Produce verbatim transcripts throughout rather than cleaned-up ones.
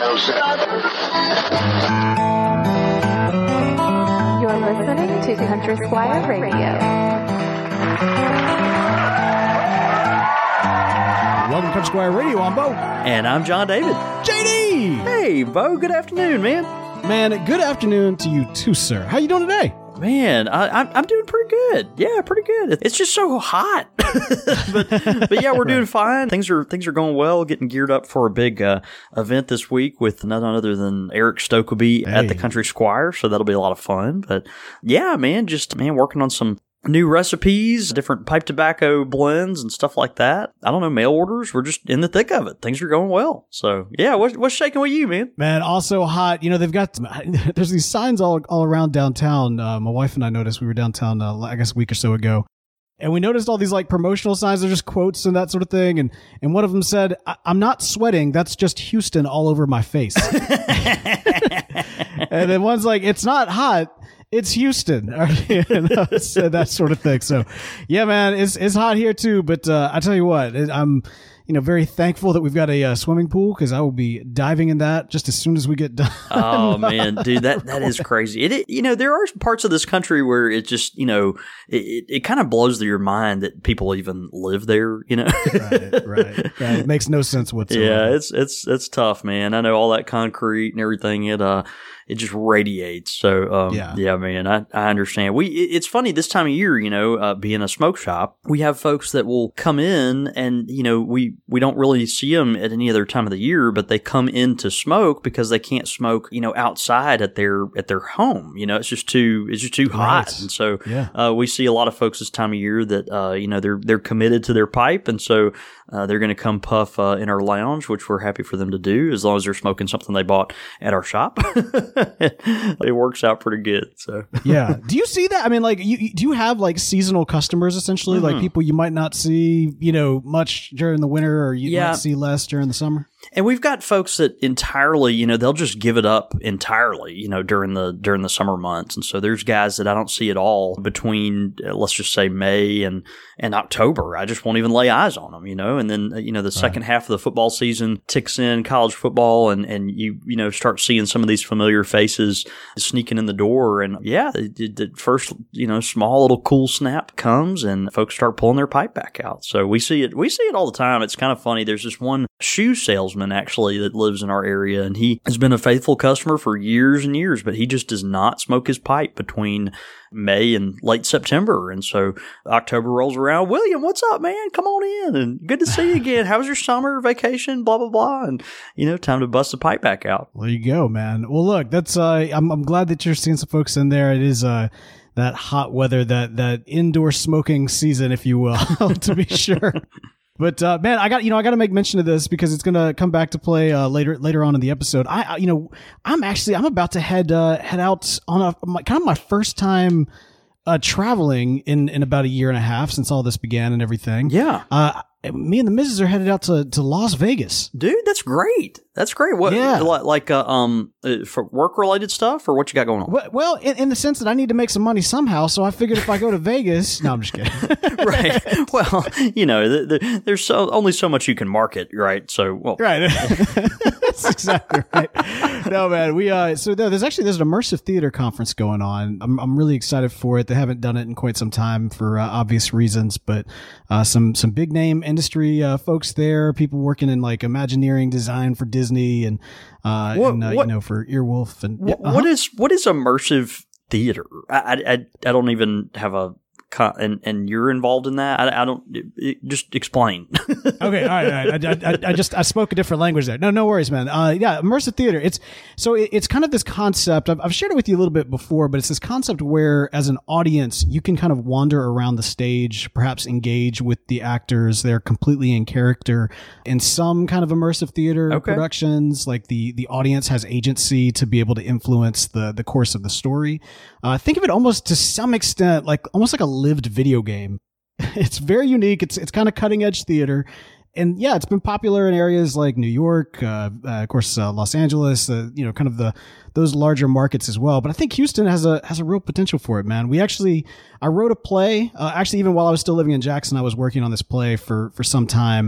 You're listening to Country Squire Radio. Welcome to Country Squire Radio. I'm Bo. And I'm John David. J D! Hey, Bo. Good afternoon, man. Man, good afternoon to you too, sir. How you doing today? Man, I, I'm I'm doing pretty good. Yeah, pretty good. It's just so hot, but but yeah, we're doing fine. Things are things are going well. Getting geared up for a big uh, event this week with none other than Eric Stokeby hey. at the Country Squire. So that'll be a lot of fun. But yeah, man, just man working on some new recipes, different pipe tobacco blends and stuff like that. I don't know, mail orders. We're just in the thick of it. Things are going well. So yeah, what's, what's shaking with you, man? Man, also hot. You know, they've got, there's these signs all, all around downtown. Uh, my wife and I noticed we were downtown, uh, I guess a week or so ago. And we noticed all these like promotional signs. They're just quotes and that sort of thing. And, and one of them said, I- I'm not sweating. That's just Houston all over my face. And then one's like, it's not hot. It's Houston, you know, so that sort of thing. So, yeah, man, it's it's hot here too. But uh, I tell you what, I'm, you know, very thankful that we've got a uh, swimming pool because I will be diving in that just as soon as we get done. Oh man, dude, that that is crazy. It, it you know, there are parts of this country where it just, you know, it, it, it kind of blows your mind that people even live there. You know, right, right, right. It makes no sense whatsoever. Yeah, it's it's it's tough, man. I know all that concrete and everything. It uh. It just radiates. So, um, yeah. yeah, man, I, I understand. We, it, it's funny this time of year, you know, uh, being a smoke shop, we have folks that will come in and, you know, we, we don't really see them at any other time of the year, but they come in to smoke because they can't smoke, you know, outside at their, at their home. You know, it's just too, it's just too hot. Right. And so, yeah. uh, we see a lot of folks this time of year that, uh, you know, they're, they're committed to their pipe. And so, uh, they're going to come puff, uh, in our lounge, which we're happy for them to do as long as they're smoking something they bought at our shop. It works out pretty good. So yeah. Do you see that? I mean, like, you, you do you have like seasonal customers essentially, mm-hmm. like people you might not see, you know, much during the winter, or you yeah. might see less during the summer? And we've got folks that entirely, you know, they'll just give it up entirely, you know, during the during the summer months. And so there's guys that I don't see at all between, uh, let's just say May and, and October. I just won't even lay eyes on them, you know. And then, uh, you know, the second right. half of the football season ticks in, college football, and, and you, you know, start seeing some of these familiar faces sneaking in the door. And yeah, the, the first, you know, small little cool snap comes and folks start pulling their pipe back out. So we see it, we see it all the time. It's kind of funny. There's this one shoe salesman actually that lives in our area, and he has been a faithful customer for years and years, but he just does not smoke his pipe between May and late September. And so October rolls around. William, what's up, man? Come on in, and good to see you again. How was your summer vacation? Blah, blah, blah. And, you know, time to bust the pipe back out. Well, there you go, man. Well, look, that's, uh, I'm, I'm glad that you're seeing some folks in there. It is, uh, that hot weather, that, that indoor smoking season, if you will, to be sure. But, uh, man, I got, you know, I got to make mention of this because it's going to come back to play, uh, later, later on in the episode. I, I you know, I'm actually, I'm about to head, uh, head out on a, my, kind of my first time, uh, traveling in, in about a year and a half since all this began and everything. Yeah. Uh, me and the missus are headed out to, to Las Vegas. Dude, that's great. That's great. What, yeah. Like, uh, um, uh, for work related stuff, or what you got going on? Well, well in, in the sense that I need to make some money somehow. So I figured if I go to Vegas, no, I'm just kidding. Right. Well, you know, the, the, there's so, only so much you can market, right? So, well, right. That's exactly right. No, man, we, uh, so no, there's actually, there's an immersive theater conference going on. I'm, I'm really excited for it. They haven't done it in quite some time for uh, obvious reasons, but, uh, some, some big name industry, uh, folks there, people working in like Imagineering design for Disney and, uh, what, and, uh what, you know, for Earwolf and, what, uh-huh. what is, what is immersive theater? I, I, I don't even have a, and and you're involved in that? I, I don't it, just explain. Okay, all right, all right. I, I, I just I spoke a different language there. No, no worries, man. Uh, yeah, immersive theater. It's so it, it's kind of this concept. I've, I've shared it with you a little bit before, but it's this concept where, as an audience, you can kind of wander around the stage, perhaps engage with the actors. They're completely in character. In some kind of immersive theater okay. productions, like the the audience has agency to be able to influence the the course of the story. Uh, think of it almost to some extent like almost like a lived video game. It's very unique. It's it's kind of cutting edge theater. And yeah, it's been popular in areas like New York, uh, uh, of course, uh, Los Angeles, uh, you know, kind of the those larger markets as well. But I think Houston has a has a real potential for it, man. We actually, I wrote a play. Uh, actually, even while I was still living in Jackson, I was working on this play for for some time.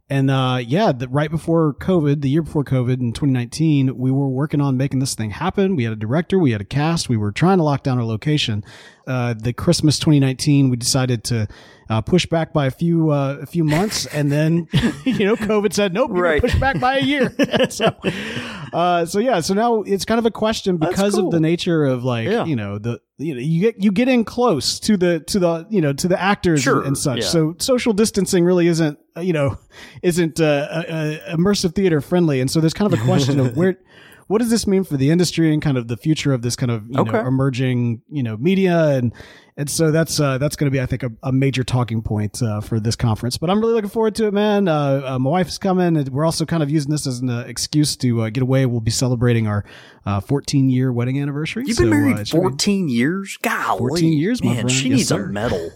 And uh, yeah, the, right before COVID, the year before COVID in twenty nineteen, we were working on making this thing happen. We had a director, we had a cast, we were trying to lock down our location. Uh, the Christmas twenty nineteen, we decided to uh, push back by a few uh, a few months, and then you know, COVID said nope, you're right. push back by a year. so, uh, so yeah, so now it's kind of a question because cool. of the nature of like yeah. you know the you know you get you get in close to the to the you know to the actors sure. and, and such. Yeah. So social distancing really isn't you know isn't uh, uh, immersive theater friendly, and so there's kind of a question of where. What does this mean for the industry and kind of the future of this kind of you okay. know, emerging you know media and and so that's uh, that's going to be I think a, a major talking point uh, for this conference. But I'm really looking forward to it, man. Uh, uh, my wife is coming, and we're also kind of using this as an uh, excuse to uh, get away. We'll be celebrating our uh, fourteen year wedding anniversary. You've been so, married uh, fourteen be, years? Golly, fourteen years, my man. friend. She yes, needs sir. a medal.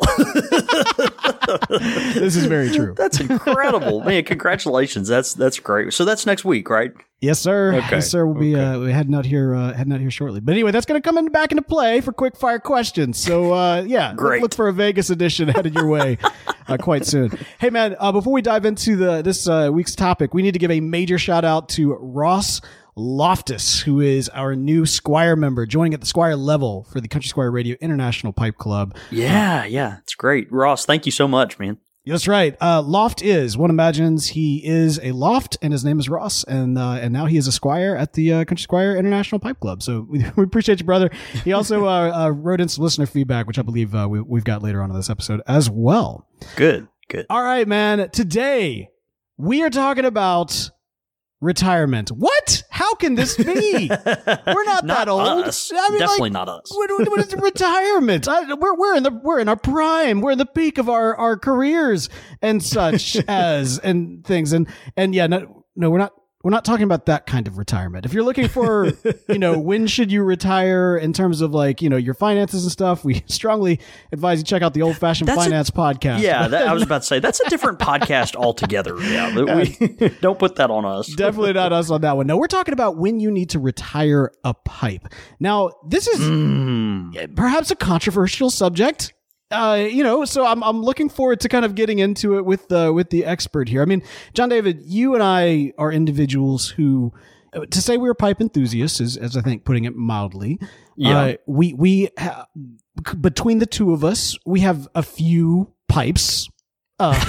This is very true. That's incredible, man. Congratulations. That's that's great. So that's next week, right? Yes, sir. Okay. Yes, sir. We'll be okay. uh, we're heading out here, uh, heading out here shortly. But anyway, that's going to come in back into play for quick fire questions. So uh, yeah, great. Look for a Vegas edition headed your way uh, quite soon. Hey, man, uh, before we dive into the this uh, week's topic, we need to give a major shout out to Ross Loftus, who is our new Squire member, joining at the Squire level for the Country Squire Radio International Pipe Club. Yeah, uh, yeah, it's great, Ross. Thank you so much, man. That's right. Uh, Loft is, one imagines he is a loft, and his name is Ross, and uh, and now he is a Squire at the uh, Country Squire International Pipe Club. So we, we appreciate you, brother. He also uh, uh, wrote in some listener feedback, which I believe uh, we, we've got later on in this episode as well. Good, good. All right, man. Today, we are talking about retirement. What? How can this be? We're not, not that old. Us. I mean, Definitely like, not us. What, what is retirement? I, we're we're in the we're in our prime. We're in the peak of our, our careers and such as and things and and yeah no no we're not we're not talking about that kind of retirement. If you're looking for you know when should you retire in terms of like you know your finances and stuff, we strongly advise you check out the Old Fashioned That's Finance a, podcast. Yeah, that, I was about to say that's a different podcast altogether. Yeah, but we don't put that on us. Definitely not us on that one. No, we're talking about when you need to retire a pipe. Now, this is mm. perhaps a controversial subject. Uh, you know, so I'm I'm looking forward to kind of getting into it with the with the expert here. I mean, John David, you and I are individuals who, to say we're pipe enthusiasts is, as I think, putting it mildly. Yeah. Uh, we we ha- between the two of us, we have a few pipes. Uh,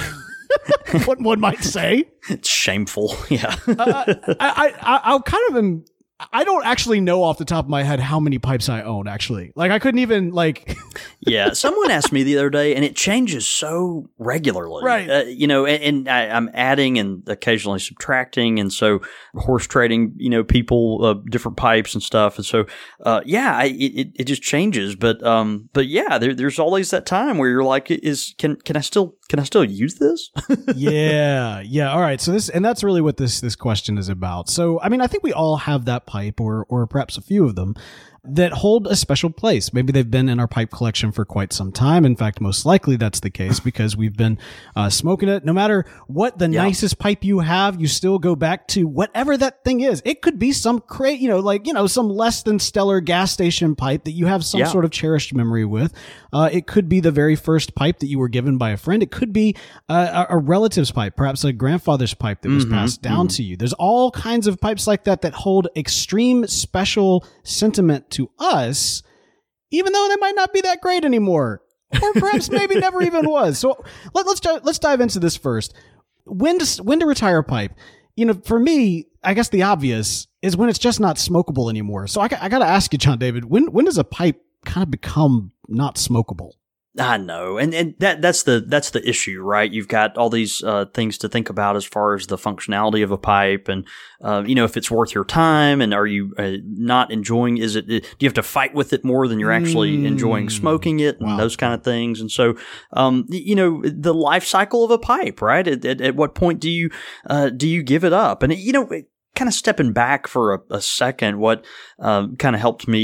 what one might say. It's shameful. Yeah. uh, I, I I kind of am. I don't actually know off the top of my head how many pipes I own, actually. Like, I couldn't even, like... Yeah, someone asked me the other day, and it changes so regularly. Right. Uh, you know, and, and I, I'm adding and occasionally subtracting, and so horse trading, you know, people, uh, different pipes and stuff. And so, uh, yeah, I, it, it just changes. But, um, but yeah, there, there's always that time where you're like, is can can I still... Can I still use this? yeah. Yeah. All right. So this, and that's really what this, this question is about. So, I mean, I think we all have that pipe or, or perhaps a few of them that hold a special place. Maybe they've been in our pipe collection for quite some time. In fact, most likely that's the case because we've been uh, smoking it. No matter what the yeah. nicest pipe you have, you still go back to whatever that thing is. It could be some cra- you know, like, you know, some less than stellar gas station pipe that you have some yeah. sort of cherished memory with. Uh, it could be the very first pipe that you were given by a friend. It could be uh, a, a relative's pipe, perhaps a grandfather's pipe that was mm-hmm, passed down mm-hmm. to you. There's all kinds of pipes like that that hold extreme special sentiment to us, even though they might not be that great anymore, or perhaps maybe never even was. So let, let's let's dive into this first. When to when to retire a pipe? You know, for me, I guess the obvious is when it's just not smokable anymore. So I, I got to ask you, John David, when when does a pipe kind of become not smokable? I know, and and that that's the that's the issue, right? You've got all these uh, things to think about as far as the functionality of a pipe, and uh, you know if it's worth your time, and are you uh, not enjoying? Is it? Do you have to fight with it more than you're actually mm. enjoying smoking it, and wow. those kind of things? And so, um, you know, the life cycle of a pipe, right? At, at, at what point do you uh, do you give it up? And it, you know, it, kind of stepping back for a, a second, what um, kind of helped me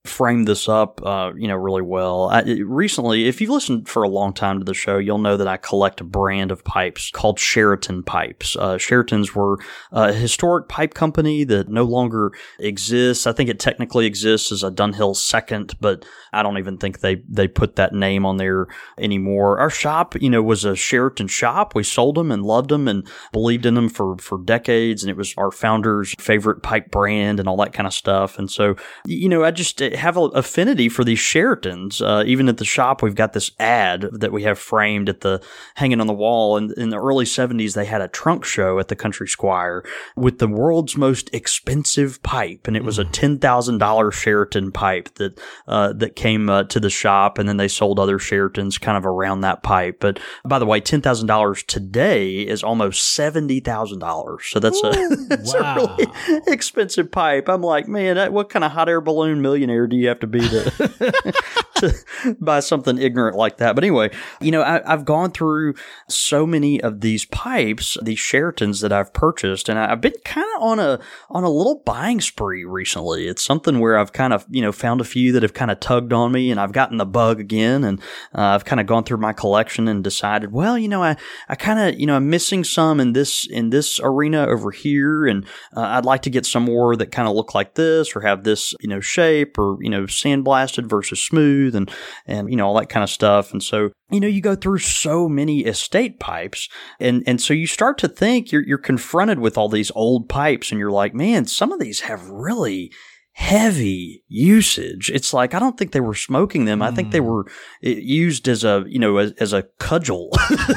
framed this up, uh, you know, really well. I, it, recently, if you've listened for a long time to the show, you'll know that I collect a brand of pipes called Sheraton pipes. Uh, Sheratons were a historic pipe company that no longer exists. I think it technically exists as a Dunhill second, but I don't even think they, they put that name on there anymore. Our shop, you know, was a Sheraton shop. We sold them and loved them and believed in them for, for decades. And it was our founder's favorite pipe brand and all that kind of stuff. And so, you know, I just have an affinity for these Sheratons. Uh, even at the shop, we've got this ad that we have framed at the, hanging on the wall. And in the early seventies, they had a trunk show at the Country Squire with the world's most expensive pipe. And it was a ten thousand dollars Sheraton pipe that, uh, that came uh, to the shop. And then they sold other Sheratons kind of around that pipe. But by the way, ten thousand dollars today is almost seventy thousand dollars. So that's, Ooh, a, that's wow. a really expensive pipe. I'm like, man, what kind of hot air balloon millionaire do you have to be to, to buy something ignorant like that? But anyway, you know, I, I've gone through so many of these pipes, these Sheratons that I've purchased, and I've been kind of on a on a little buying spree recently. It's something where I've kind of, you know, found a few that have kind of tugged on me, and I've gotten the bug again, and uh, I've kind of gone through my collection and decided, well, you know, I, I kind of, you know, I'm missing some in this in this arena over here, and uh, I'd like to get some more that kind of look like this or have this, you know, shape, or, you know, sandblasted versus smooth, and and you know, all that kind of stuff. And so, you know, you go through so many estate pipes, and and so you start to think you're you're confronted with all these old pipes, and you're like, man, some of these have really heavy usage. It's like, I don't think they were smoking them. Mm. I think they were used as a, you know, as, as a cudgel.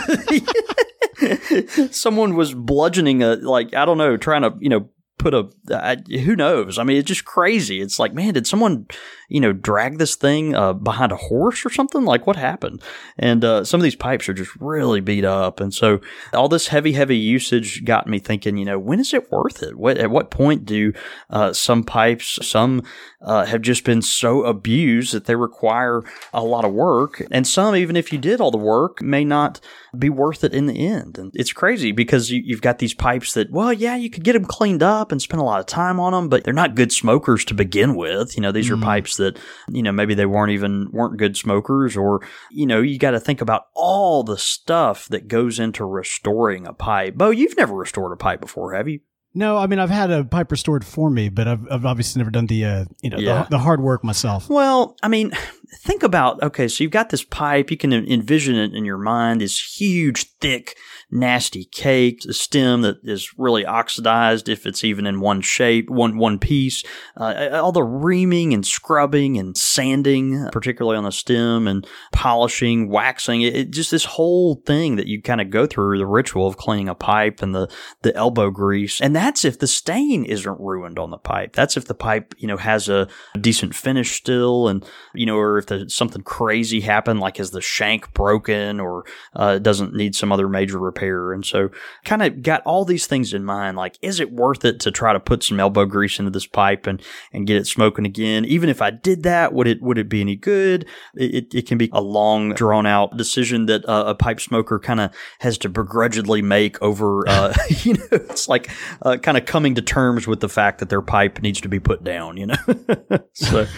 Someone was bludgeoning a, like, I don't know, trying to, you know, put a, I, who knows? I mean, it's just crazy. It's like, man, did someone, you know, drag this thing uh, behind a horse or something? Like, what happened? And uh, some of these pipes are just really beat up. And so all this heavy, heavy usage got me thinking, you know, when is it worth it? What, at what point do uh, some pipes, some uh, have just been so abused that they require a lot of work? And some, even if you did all the work, may not be worth it in the end. And it's crazy because you, you've got these pipes that, well, yeah, you could get them cleaned up and spend a lot of time on them, but they're not good smokers to begin with. You know, these mm. are pipes that, you know, maybe they weren't even, weren't good smokers, or, you know, you got to think about all the stuff that goes into restoring a pipe. Bo, you've never restored a pipe before, have you? No, I mean, I've had a pipe restored for me, but I've, I've obviously never done the, uh, you know, yeah. the, the hard work myself. Well, I mean, think about, okay, so you've got this pipe, you can envision it in your mind, this huge, thick, nasty cake, a stem that is really oxidized if it's even in one shape, one one piece, uh, all the reaming and scrubbing and sanding, particularly on the stem, and polishing, waxing, it, it just this whole thing that you kind of go through, the ritual of cleaning a pipe, and the, the elbow grease. And that's if the stain isn't ruined on the pipe. That's if the pipe, you know, has a decent finish still, and, you know, or if the, something crazy happened, like is the shank broken, or uh, doesn't need some other major repair. And so kind of got all these things in mind, like, is it worth it to try to put some elbow grease into this pipe and, and get it smoking again? Even if I did that, would it would it be any good? It, it can be a long, drawn-out decision that uh, a pipe smoker kind of has to begrudgingly make over, uh, you know, it's like uh, kind of coming to terms with the fact that their pipe needs to be put down, you know? so,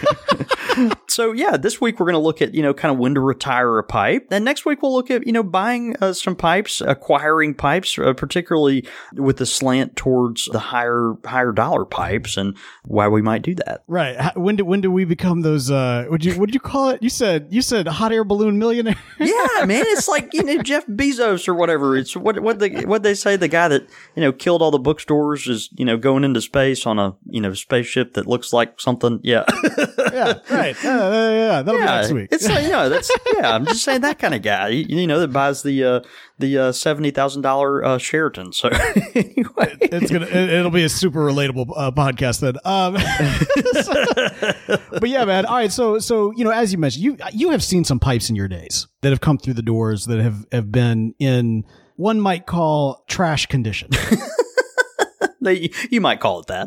so, yeah, this week we're going to look at, you know, kind of when to retire a pipe. And next week we'll look at, you know, buying uh, some pipes, acquiring pipes, uh, particularly with the slant towards the higher higher dollar pipes, and why we might do that. Right. How, when do when do we become those? Uh, would you what did you call it? You said you said hot air balloon millionaire. Yeah, man. It's like, you know, Jeff Bezos or whatever. It's what what they what they say. The guy that, you know, killed all the bookstores is, you know, going into space on a, you know, spaceship that looks like something. Yeah. yeah. Right. Uh, uh, yeah. That'll yeah, be next week. It's like, you know, that's yeah. I'm just saying that kind of guy. You, you know, that buys the uh, the uh, seventy thousand dollar uh, Sheraton. So anyway, it's gonna it, it'll be a super relatable uh, podcast then. Um, so, but yeah, man. All right. So so you know, as you mentioned, you you have seen some pipes in your days that have come through the doors that have have been in, one might call, trash condition. they, you might call it that.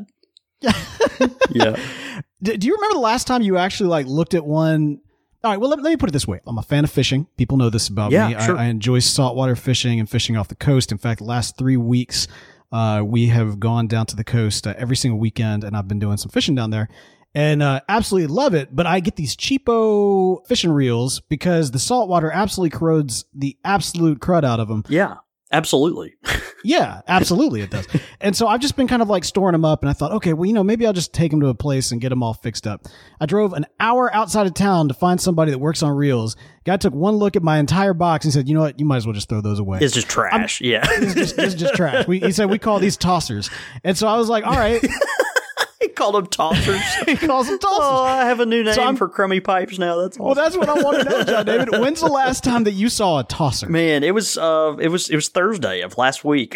Yeah. Do, do you remember the last time you actually like looked at one? All right, well, let, let me put it this way. I'm a fan of fishing. People know this about yeah, me. Sure. I, I enjoy saltwater fishing and fishing off the coast. In fact, the last three weeks, uh, we have gone down to the coast uh, every single weekend, and I've been doing some fishing down there. and uh, absolutely love it. But I get these cheapo fishing reels because the salt water absolutely corrodes the absolute crud out of them. Yeah, absolutely. Yeah, absolutely it does. And so I've just been kind of like storing them up, and I thought, okay, well, you know, maybe I'll just take them to a place and get them all fixed up. I drove an hour outside of town to find somebody that works on reels. Guy took one look at my entire box and said, you know what, you might as well just throw those away. It's just trash. I'm, yeah. It's just, it's just trash. We, he said, we call these tossers. And so I was like, all right. He called them tossers. He calls them tossers. Oh, I have a new name so for crummy pipes now. That's awesome. Well, that's what I want to know, John David. When's the last time that you saw a tosser? Man, it was uh, it was it was Thursday of last week.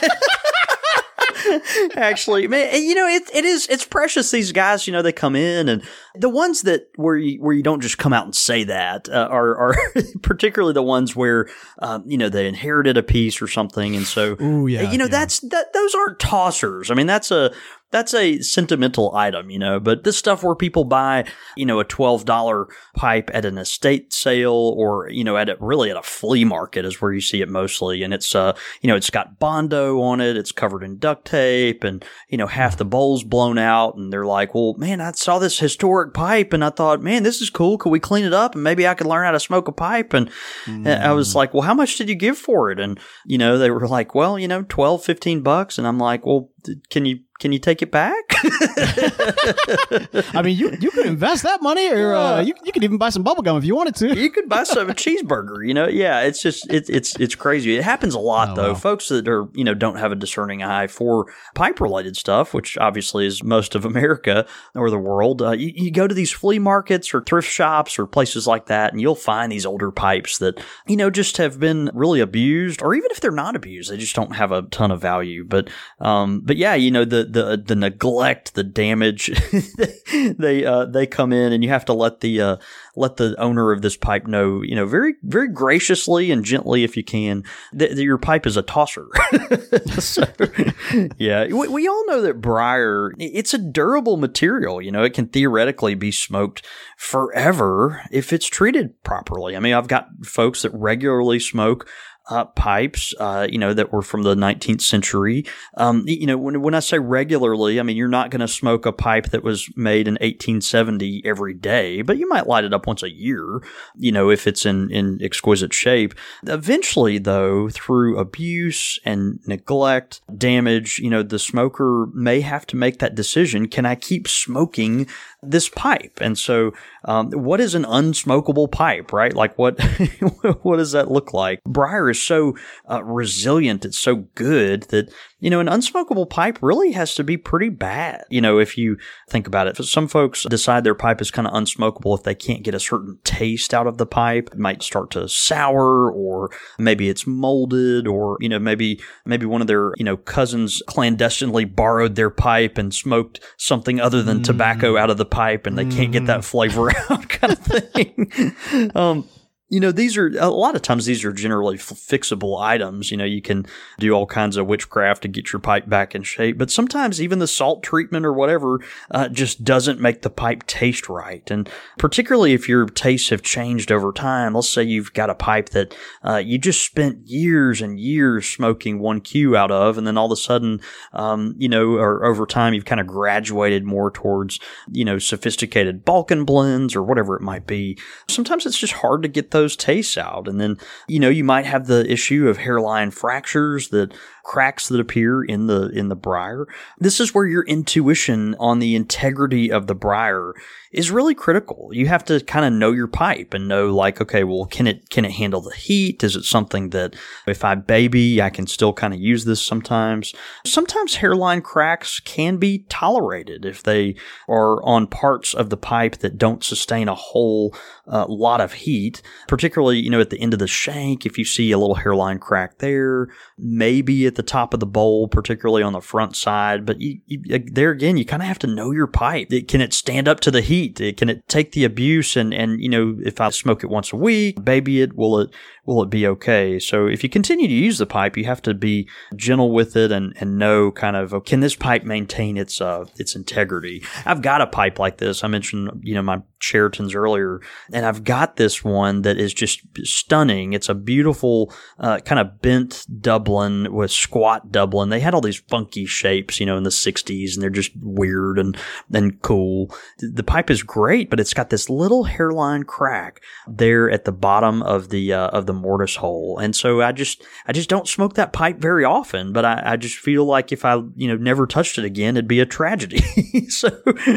Actually, man, you know, it it is it's precious. These guys, you know, they come in, and the ones that where you where you don't just come out and say that uh, are are particularly the ones where um, you know, they inherited a piece or something, and so Ooh, yeah, you know yeah. that's that those aren't tossers. I mean, that's a That's a sentimental item, you know, but this stuff where people buy, you know, a twelve dollar pipe at an estate sale or, you know, at a, really at a flea market is where you see it mostly. And it's, uh, you know, it's got Bondo on it. It's covered in duct tape and, you know, half the bowl's blown out. And they're like, well, man, I saw this historic pipe and I thought, man, this is cool. Could we clean it up? And maybe I could learn how to smoke a pipe. And mm. I was like, well, how much did you give for it? And, you know, they were like, well, you know, twelve, fifteen bucks. And I'm like, well, can you, Can you take it back? I mean, you you could invest that money, or uh, you you could even buy some bubble gum if you wanted to. You could buy some a cheeseburger. You know, yeah. It's just it's it's it's crazy. It happens a lot oh, though. Wow. Folks that are you know don't have a discerning eye for pipe related stuff, which obviously is most of America or the world. Uh, you, you go to these flea markets or thrift shops or places like that, and you'll find these older pipes that you know just have been really abused, or even if they're not abused, they just don't have a ton of value. But um, but yeah, you know the the the neglect, the damage, they uh, they come in, and you have to let the uh, let the owner of this pipe know, you know, very very graciously and gently, if you can, that, that your pipe is a tosser. So, yeah, we, we all know that briar, it's a durable material. You know, it can theoretically be smoked forever if it's treated properly. I mean, I've got folks that regularly smoke Uh, pipes, uh, you know, that were from the nineteenth century. Um, you know, when when I say regularly, I mean, you're not going to smoke a pipe that was made in eighteen seventy every day, but you might light it up once a year, you know, if it's in, in exquisite shape. Eventually, though, through abuse and neglect, damage, you know, the smoker may have to make that decision. Can I keep smoking this pipe? And so, um, what is an unsmokable pipe, right? Like what, what does that look like? Briar is so uh, resilient. It's so good that, you know, an unsmokable pipe really has to be pretty bad. You know, if you think about it, some folks decide their pipe is kind of unsmokable if they can't get a certain taste out of the pipe. It might start to sour, or maybe it's molded, or, you know, maybe, maybe one of their, you know, cousins clandestinely borrowed their pipe and smoked something other than mm. tobacco out of the pipe, and they mm. can't get that flavor out, kind of thing. um, You know, these are, a lot of times these are generally f- fixable items. You know, you can do all kinds of witchcraft to get your pipe back in shape, but sometimes even the salt treatment or whatever uh, just doesn't make the pipe taste right. And particularly if your tastes have changed over time, let's say you've got a pipe that uh, you just spent years and years smoking one Q out of, and then all of a sudden, um, you know, or over time you've kind of graduated more towards, you know, sophisticated Balkan blends or whatever it might be. Sometimes it's just hard to get those tastes out. And then, you know, you might have the issue of hairline fractures, that cracks that appear in the in the briar. This is where your intuition on the integrity of the briar is really critical. You have to kind of know your pipe and know, like, okay, well, can it can it handle the heat? Is it something that if I baby, I can still kind of use this sometimes? Sometimes hairline cracks can be tolerated if they are on parts of the pipe that don't sustain a whole uh, lot of heat, particularly, you know, at the end of the shank. If you see a little hairline crack there, maybe at the top of the bowl, particularly on the front side. But you, you, there again, you kind of have to know your pipe. It, can it stand up to the heat? It, can it take the abuse? And, and, you know, if I smoke it once a week, baby it, will it, will it be okay? So if you continue to use the pipe, you have to be gentle with it and, and know kind of, oh, can this pipe maintain its, uh, its integrity? I've got a pipe like this. I mentioned, you know, my Sheraton's earlier, and I've got this one that is just stunning. It's a beautiful uh, kind of bent Dublin with squat Dublin. They had all these funky shapes, you know, in the sixties, and they're just weird and and cool. The pipe is great, but it's got this little hairline crack there at the bottom of the uh, of the mortise hole, and so I just I just don't smoke that pipe very often. But I, I just feel like if I you know never touched it again, it'd be a tragedy. So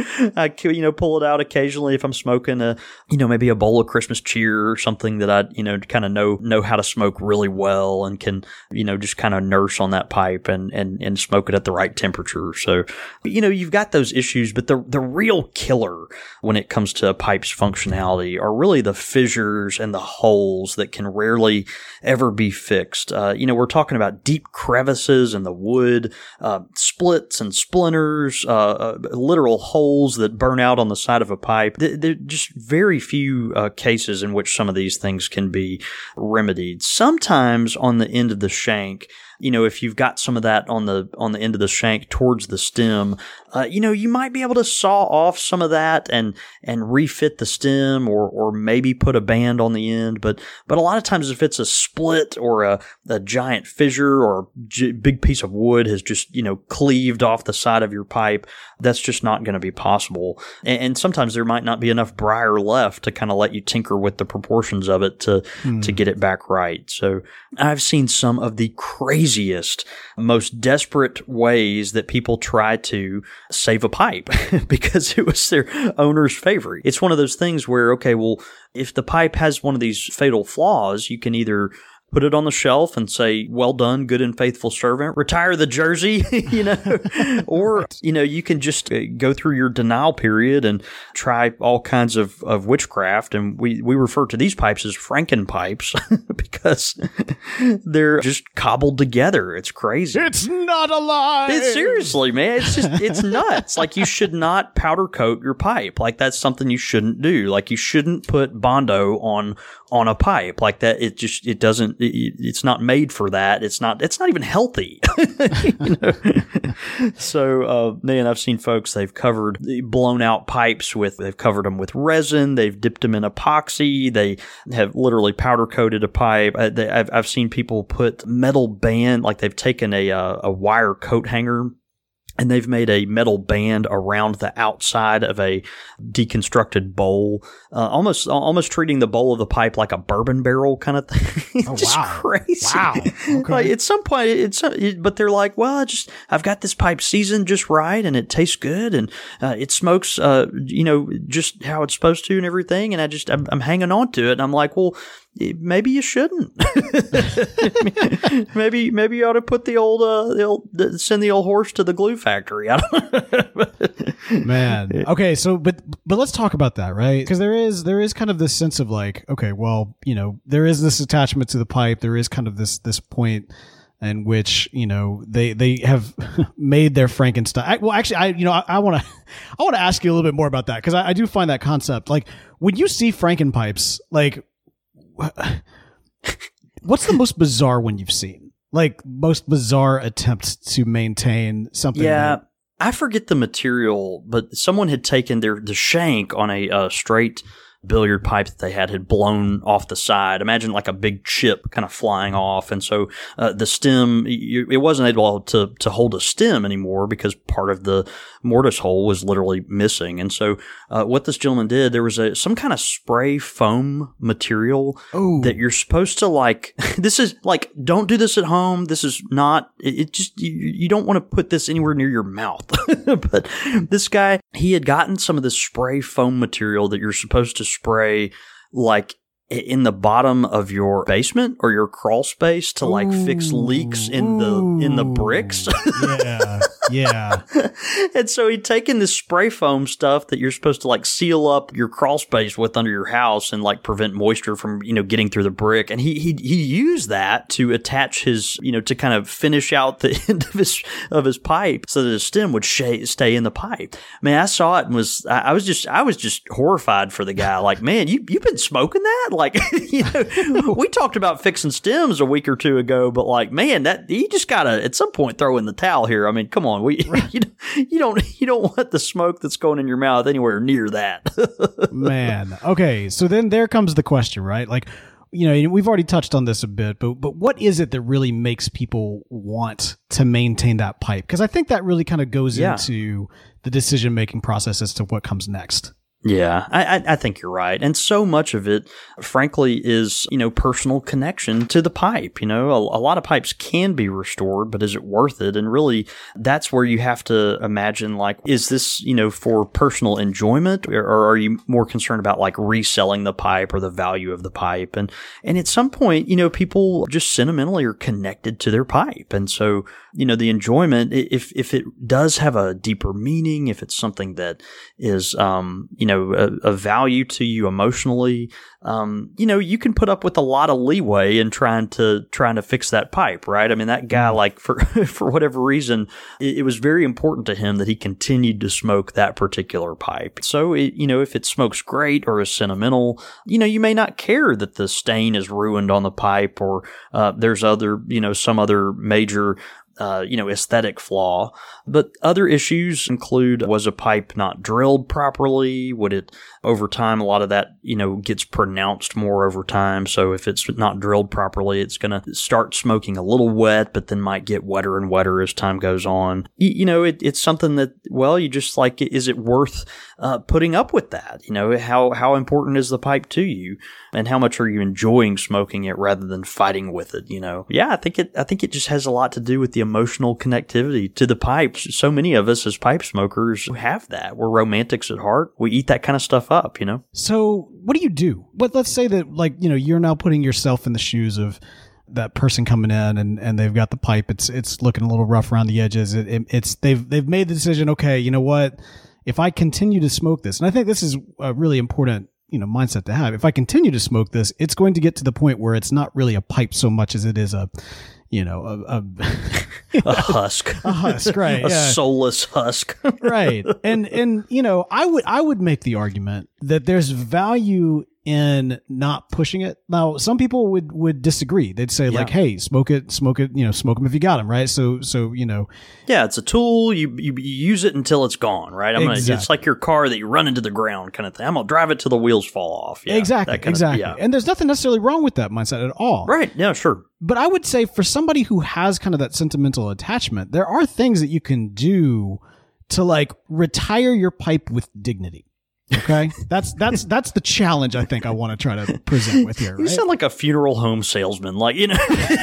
I you know pull it out occasionally if I'm smoking a you know maybe a bowl of Christmas cheer or something that I you know kind of know know how to smoke really well and can you know just kind of nurse on that pipe and and and smoke it at the right temperature. So you know you've got those issues, but the the real killer when it comes to a pipe's functionality are really the fissures and the holes that can rarely ever be fixed. Uh, you know we're talking about deep crevices in the wood, uh, splits and splinters, uh, uh, literal holes that burn out on the side of a pipe. There are just very few uh, cases in which some of these things can be remedied. Sometimes on the end of the shank, you know, if you've got some of that on the on the end of the shank towards the stem, uh, you know, you might be able to saw off some of that and and refit the stem, or or maybe put a band on the end. But but a lot of times, if it's a split or a, a giant fissure or a j- big piece of wood has just you know cleaved off the side of your pipe, that's just not going to be possible. And, and sometimes there might not be enough briar left to kind of let you tinker with the proportions of it to hmm. to get it back right. So I've seen some of the crazy Easiest, most desperate ways that people try to save a pipe because it was their owner's favorite. It's one of those things where, okay, well, if the pipe has one of these fatal flaws, you can either put it on the shelf and say, well done, good and faithful servant, retire the jersey, you know, or, you know, you can just go through your denial period and try all kinds of, of witchcraft. And we, we refer to these pipes as Franken pipes because they're just cobbled together. It's crazy. It's not alive. It's, seriously, man. It's just, it's nuts. Like you should not powder coat your pipe. Like that's something you shouldn't do. Like you shouldn't put Bondo on, on a pipe like that. It just, it doesn't, it, it's not made for that. It's not, it's not even healthy. You know? So, uh, man, I've seen folks, they've covered blown out pipes with, they've covered them with resin. They've dipped them in epoxy. They have literally powder coated a pipe. I, they, I've, I've seen people put metal band, like they've taken a, uh, a wire coat hanger and they've made a metal band around the outside of a deconstructed bowl, uh, almost almost treating the bowl of the pipe like a bourbon barrel kind of thing. Oh, just wow. crazy. Wow. Okay. Like at some point, it's it, but they're like, well, I just I've got this pipe seasoned just right, and it tastes good, and uh, it smokes, uh, you know, just how it's supposed to, and everything. And I just I'm, I'm hanging on to it, and I'm like, well, maybe you shouldn't. maybe maybe you ought to put the old, uh, the old send the old horse to the glue factory. I don't know. Man. Okay, so but but let's talk about that, right? Because there is there is kind of this sense of like, okay, well, you know, there is this attachment to the pipe. There is kind of this this point in which, you know, they they have made their Frankenstein. I, well, actually, I you know I want to I want to ask you a little bit more about that because I, I do find that concept, like when you see Frankenpipes, like what's the most bizarre one you've seen? Like most bizarre attempt to maintain something. Yeah. That- I forget the material, but someone had taken their the shank on a uh, straight billiard pipe that they had had blown off the side. Imagine like a big chip kind of flying off. And so uh, the stem, you, it wasn't able to, to hold a stem anymore because part of the mortise hole was literally missing. And so uh, what this gentleman did, there was a some kind of spray foam material Ooh. that you're supposed to like, this is like, don't do this at home. This is not, it, it just, you, you don't want to put this anywhere near your mouth. But this guy, he had gotten some of this spray foam material that you're supposed to spray like in the bottom of your basement or your crawl space to like Ooh. fix leaks in the in the bricks. Yeah. Yeah. And so he'd taken this spray foam stuff that you're supposed to like seal up your crawl space with under your house and like prevent moisture from, you know, getting through the brick. And he he he used that to attach his, you know, to kind of finish out the end of his of his pipe so that his stem would sh- stay in the pipe. Man, I saw it and was I, I was just I was just horrified for the guy. Like, man, you you've been smoking that? Like, you know, we talked about fixing stems a week or two ago, but like, man, that you just gotta at some point throw in the towel here. I mean, come on. on. We right. you, you don't you don't want the smoke that's going in your mouth anywhere near that. Man. Okay. So then there comes the question, right? Like, you know, we've already touched on this a bit, but but what is it that really makes people want to maintain that pipe? Because I think that really kind of goes yeah. into the decision making process as to what comes next. Yeah, I, I think you're right. And so much of it, frankly, is, you know, personal connection to the pipe. You know, a, a lot of pipes can be restored, but is it worth it? And really, that's where you have to imagine, like, is this, you know, for personal enjoyment, or, or are you more concerned about like reselling the pipe or the value of the pipe? And, and at some point, you know, people just sentimentally are connected to their pipe. And so, you know, the enjoyment, if, if it does have a deeper meaning, if it's something that is, um, you know, know, a, a value to you emotionally, um, you know, you can put up with a lot of leeway in trying to trying to fix that pipe, right? I mean, that guy, like for for whatever reason, it, it was very important to him that he continued to smoke that particular pipe. So, it, you know, if it smokes great or is sentimental, you know, you may not care that the stain is ruined on the pipe, or uh, there's other, you know, some other major Uh, you know, aesthetic flaw. But other issues include, was a pipe not drilled properly? Would it, over time, a lot of that, you know, gets pronounced more over time. So if it's not drilled properly, it's going to start smoking a little wet, but then might get wetter and wetter as time goes on. You, you know, it, it's something that, well, you just like, is it worth uh, putting up with that? You know, how, how important is the pipe to you? And how much are you enjoying smoking it rather than fighting with it? You know, yeah, I think it, I think it just has a lot to do with the emotional connectivity to the pipes. So many of us as pipe smokers have that. We're romantics at heart. We eat that kind of stuff up, you know? So what do you do? But let's say that, like, you know, you're now putting yourself in the shoes of that person coming in, and, and they've got the pipe. It's, it's looking a little rough around the edges. It, it, it's, they've, they've made the decision. Okay, you know what? If I continue to smoke this, and I think this is a really important, you know, mindset to have. If I continue to smoke this, it's going to get to the point where it's not really a pipe so much as it is a, you know, a, a, a husk, a husk, right? a yeah. soulless husk, right? And and you know, I would I would make the argument that there's value in not pushing it. Now, some people would would disagree. They'd say, yeah. like, hey, smoke it, smoke it, you know, smoke them if you got them, right? So so you know, yeah, it's a tool. You you, you use it until it's gone, right? I'm exactly. gonna, it's like your car that you run into the ground, kind of thing. I'm gonna drive it till the wheels fall off. Yeah, exactly, exactly. Of, yeah. And there's nothing necessarily wrong with that mindset at all, right? Yeah, sure. But I would say for somebody who has kind of that sentimental attachment, there are things that you can do to like retire your pipe with dignity. Okay, that's that's that's the challenge I think I want to try to present with here. Right? You sound like a funeral home salesman, like, you know.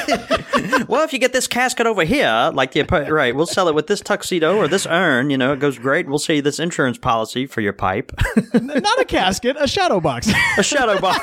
Well, if you get this casket over here, like the right, we'll sell it with this tuxedo or this urn. You know, it goes great. We'll sell you this insurance policy for your pipe. Not a casket, a shadow box. A shadow box.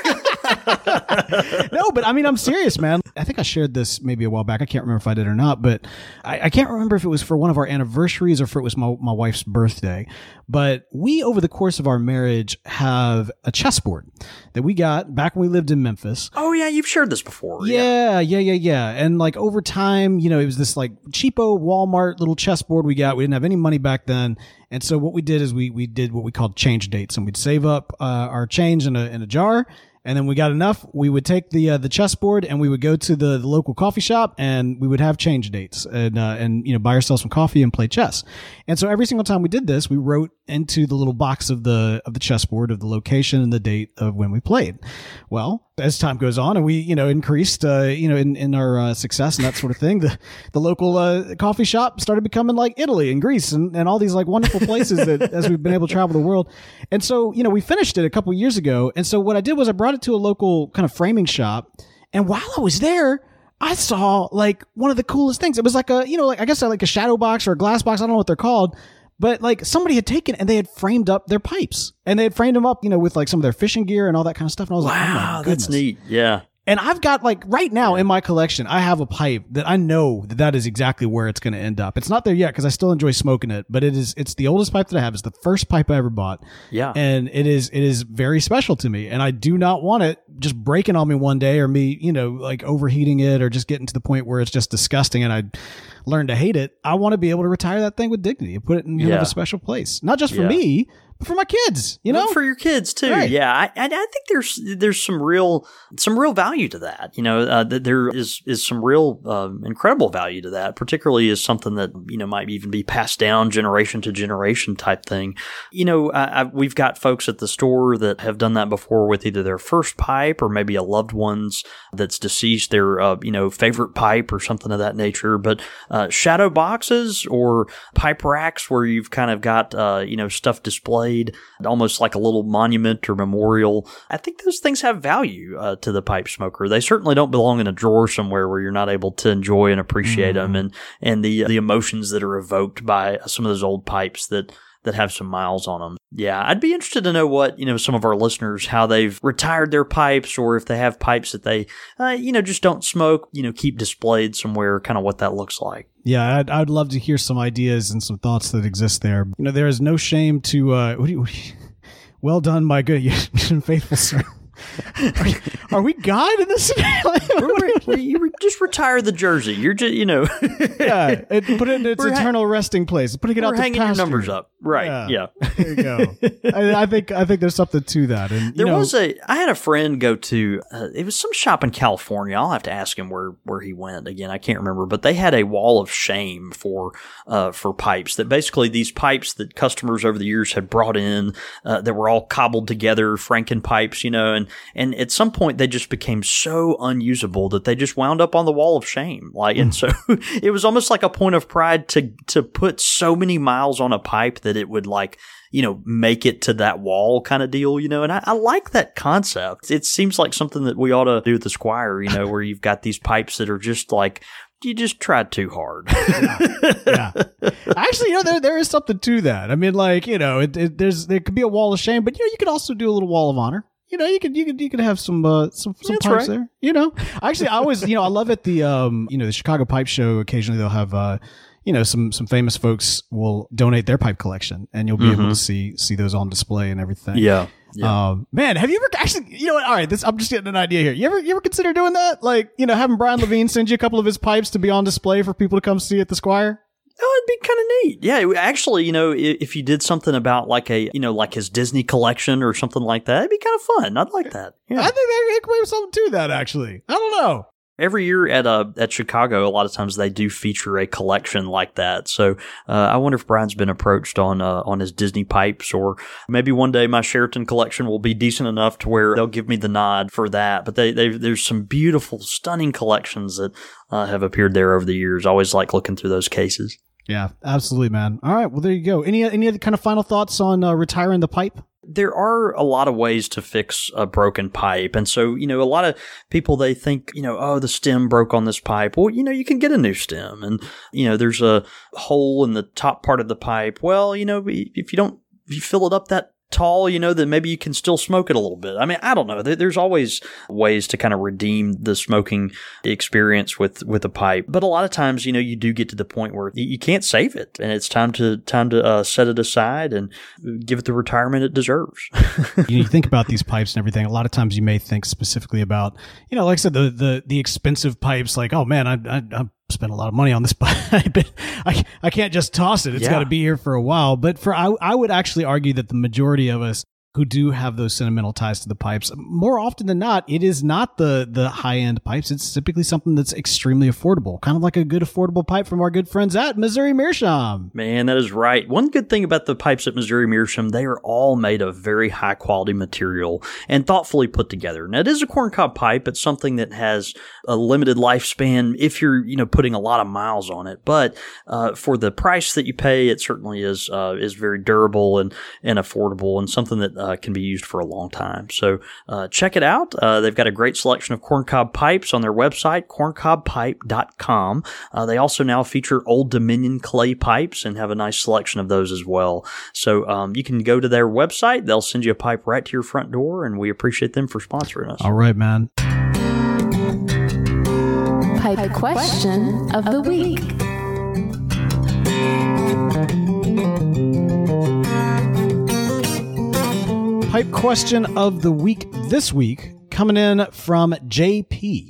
No, but I mean, I'm serious, man. I think I shared this maybe a while back. I can't remember if I did or not, but I, I can't remember if it was for one of our anniversaries or if it was my, my wife's birthday. But we, over the course of our marriage, have a chessboard that we got back when we lived in Memphis. Oh, yeah, you've shared this before. Yeah, yeah, yeah, yeah. And like over time, you know, it was this like cheapo Walmart little chessboard we got. We didn't have any money back then. And so what we did is we we did what we called change dates, and we'd save up uh, our change in a in a jar. And then we got enough, we would take the uh, the chessboard and we would go to the, the local coffee shop and we would have change dates and uh, and you know buy ourselves some coffee and play chess. And so every single time we did this, we wrote into the little box of the of the chessboard of the location and the date of when we played. Well, as time goes on and we you know increased uh, you know in in our uh, success and that sort of thing, the the local uh, coffee shop started becoming like Italy and Greece and, and all these like wonderful places that as we've been able to travel the world. And so you know we finished it a couple years ago. And so what I did was I brought it to a local kind of framing shop, and while I was there, I saw like one of the coolest things. It was like a, you know, like I guess like a shadow box or a glass box. I don't know what they're called, but like somebody had taken and they had framed up their pipes, and they had framed them up, you know, with like some of their fishing gear and all that kind of stuff. And I was wow, like, oh my goodness. That's neat. Yeah. And I've got like right now in my collection, I have a pipe that I know that that is exactly where it's going to end up. It's not there yet because I still enjoy smoking it, but it is, it's the oldest pipe that I have. It's the first pipe I ever bought. Yeah. And it is, it is very special to me. And I do not want it just breaking on me one day or me, you know, like overheating it or just getting to the point where it's just disgusting and I learn to hate it. I want to be able to retire that thing with dignity and put it in yeah. a special place, not just for yeah. me, for my kids, you know, for your kids too. Right. Yeah, I, I I think there's there's some real some real value to that. You know, uh, there is is some real uh, incredible value to that, particularly as something that you know might even be passed down generation to generation type thing. You know, I, I, we've got folks at the store that have done that before with either their first pipe or maybe a loved one's that's deceased, their uh, you know favorite pipe or something of that nature. But uh, shadow boxes or pipe racks where you've kind of got uh, you know stuff displayed, almost like a little monument or memorial. I think those things have value uh, to the pipe smoker. They certainly don't belong in a drawer somewhere where you're not able to enjoy and appreciate mm. them, and and the the emotions that are evoked by some of those old pipes that. that have some miles on them. Yeah, I'd be interested to know what, you know, some of our listeners, how they've retired their pipes, or if they have pipes that they, uh, you know, just don't smoke, you know, keep displayed somewhere, kind of what that looks like. Yeah, I'd, I'd love to hear some ideas and some thoughts that exist there. You know, there is no shame to, uh, what do you, what do you well done, my good and faithful sir. Are, are we God in this scenario? You just retire the jersey. You're just, you know. Yeah, and put it in its we're eternal ha- resting place. Putting it we're out to hanging pasture. Your numbers up. Right, yeah. yeah. There you go. I, I think I think there's something to that. And you There know, was a, I had a friend go to, uh, it was some shop in California. I'll have to ask him where, where he went. Again, I can't remember. But they had a wall of shame for uh, for pipes. That basically these pipes that customers over the years had brought in uh, that were all cobbled together, Franken pipes, you know, and, and at some point they just became so unusable that they just wound up on the wall of shame. Like, and so it was almost like a point of pride to to put so many miles on a pipe that it would like, you know, make it to that wall kind of deal, you know, and I, I like that concept. It seems like something that we ought to do at the Squire, you know, where you've got these pipes that are just like, you just tried too hard. Yeah. Yeah. Actually, you know, there there is something to that. I mean, like, you know, it, it, there's there could be a wall of shame, but you know, you could also do a little wall of honor. You know, you could you could you could have some uh, some some That's pipes right. there. You know, actually, I always you know I love at the um you know the Chicago Pipe Show. Occasionally, they'll have uh you know some some famous folks will donate their pipe collection, and you'll be mm-hmm. able to see see those on display and everything. Yeah. Yeah. Um, man, have you ever actually, you know what? All right, this, I'm just getting an idea here. You ever, you ever consider doing that? Like, you know, having Brian Levine send you a couple of his pipes to be on display for people to come see at the Squire? Oh, it'd be kind of neat. Yeah, actually, you know, if you did something about like a, you know, like his Disney collection or something like that, it'd be kind of fun. I'd like that. Yeah. I think there could be something to that, actually. I don't know. Every year at uh, at Chicago, a lot of times they do feature a collection like that. So uh, I wonder if Brian's been approached on uh, on his Disney pipes, or maybe one day my Sheraton collection will be decent enough to where they'll give me the nod for that. But they, they there's some beautiful, stunning collections that uh, have appeared there over the years. I always like looking through those cases. Yeah, absolutely, man. All right, well, there you go. Any any other kind of final thoughts on uh, retiring the pipe? There are a lot of ways to fix a broken pipe. And so, you know, a lot of people, they think, you know, oh, the stem broke on this pipe. Well, you know, you can get a new stem. And, you know, there's a hole in the top part of the pipe. Well, you know, if you don't, if you fill it up that tall, you know, then maybe you can still smoke it a little bit. I mean, I don't know. There's always ways to kind of redeem the smoking experience with, with a pipe. But a lot of times, you know, you do get to the point where you can't save it, and it's time to time to uh, set it aside and give it the retirement it deserves. You know, you think about these pipes and everything. A lot of times you may think specifically about, you know, like I said, the the, the expensive pipes, like, oh man, I, I, I'm spent a lot of money on this pipe. I, I can't just toss it. It's yeah. got to be here for a while. But for I, I would actually argue that the majority of us who do have those sentimental ties to the pipes, more often than not, it is not the the high-end pipes. It's typically something that's extremely affordable, kind of like a good affordable pipe from our good friends at Missouri Meerschaum. Man, that is right. One good thing about the pipes at Missouri Meerschaum, they are all made of very high-quality material and thoughtfully put together. Now, it is a corncob pipe. It's something that has a limited lifespan if you're, you know, putting a lot of miles on it. But uh, for the price that you pay, it certainly is uh, is very durable and, and affordable, and something that Uh, can be used for a long time. So uh, check it out. Uh, they've got a great selection of corncob pipes on their website, corncob pipe dot com. Uh, they also now feature Old Dominion clay pipes and have a nice selection of those as well. So um, you can go to their website. They'll send you a pipe right to your front door, and we appreciate them for sponsoring us. All right, man. Pipe question of the week. Pipe question of the week this week, coming in from J P.